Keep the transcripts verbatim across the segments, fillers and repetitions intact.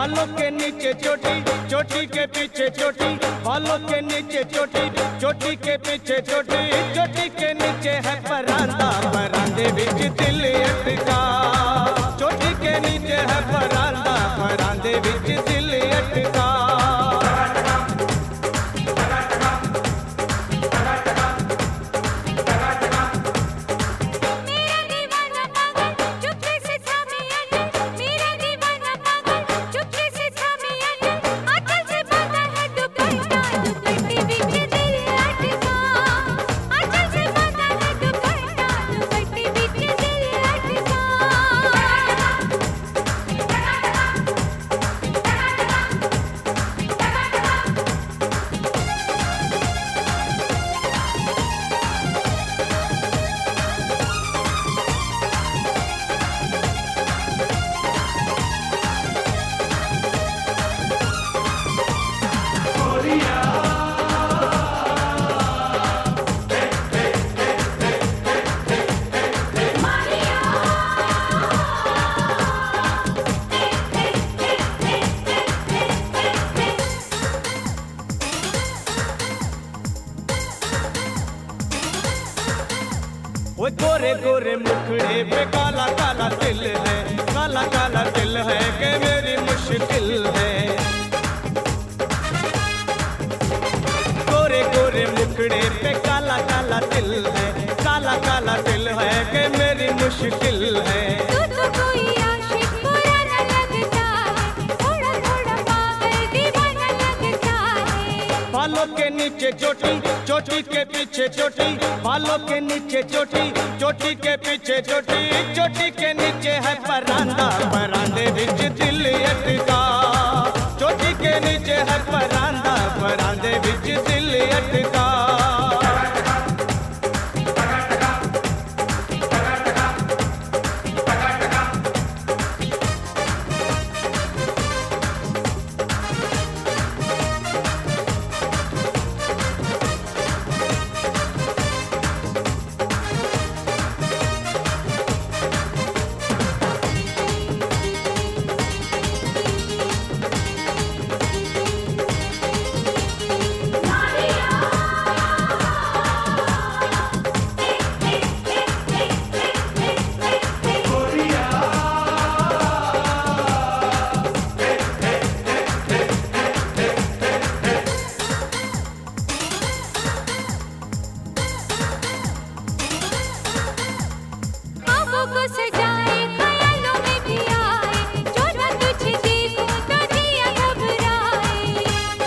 बालों के नीचे चोटी, चोटी के पीछे चोटी, बालों के नीचे चोटी, चोटी के पीछे चोटी, चोटी के नीचे है परांदा, परांदे बिच दिल अटका। चोटी के नीचे है परांदा, परांदे बिच दिल अटका। वो गोरे गोरे मुखड़े पे काला काला दिल है, काला काला दिल है कि मेरी मुश्किल है। गोरे गोरे मुखड़े पे काला काला दिल है, काला काला दिल है कि मेरी मुश्किल है। तू तो कोई आशिक पुराना लगता है, थोड़ा थोड़ा पागल दीवाना लगता है। बालों के नीचे चोटी, चोटी के पीछे चोटी, बालों के नीचे चोटी, चोटी के पीछे चोटी, चोटी के नीचे है परांदा, परांदे बिच दिल अटका। चोटी के नीचे है परांदा, परांदे बिच दिल अटका। को सजाए ख्यालों में भी आए, जो मैं तुझे देखूं तो जिया घबराए।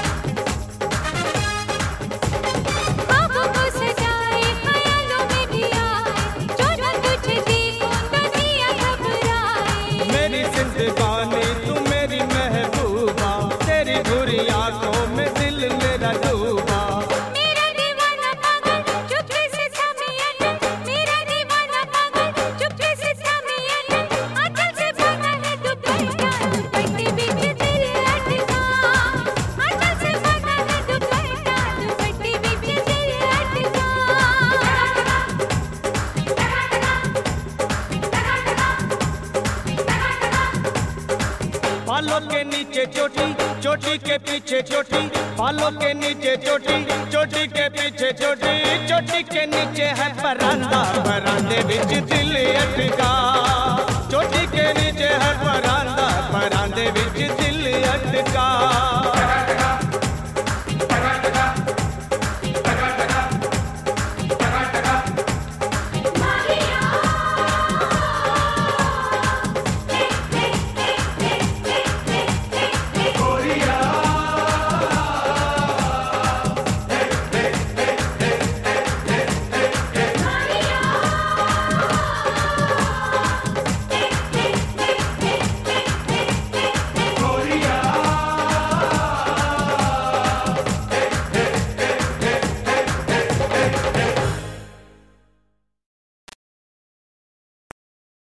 ख्वाबों को सजाए ख्यालों में भी आए, जो मैं तुझे देखूं तो जिया घबराए। मेरी जिंदगानी तू मेरी महबूबा, तेरी बुरी आंखों में दिल मेरा डूबा। मेरा दीवाना पागल चुपके से थामे अटक, मेरा दीवाना पागल चुपके से थामे अटक। आंचल से बांधा है दुपट्टा, दुपट्टे बिच दिल अटका। आंचल से बांधा है दुपट्टा, दुपट्टे बिच दिल अटका। बालों के नीचे चोटी, चोटी के पीछे चोटी, बालों के नीचे चोटी, चोटी के पीछे चोटी, चोटी के नीचे है परांदा, परांदे बिच दिल अटका।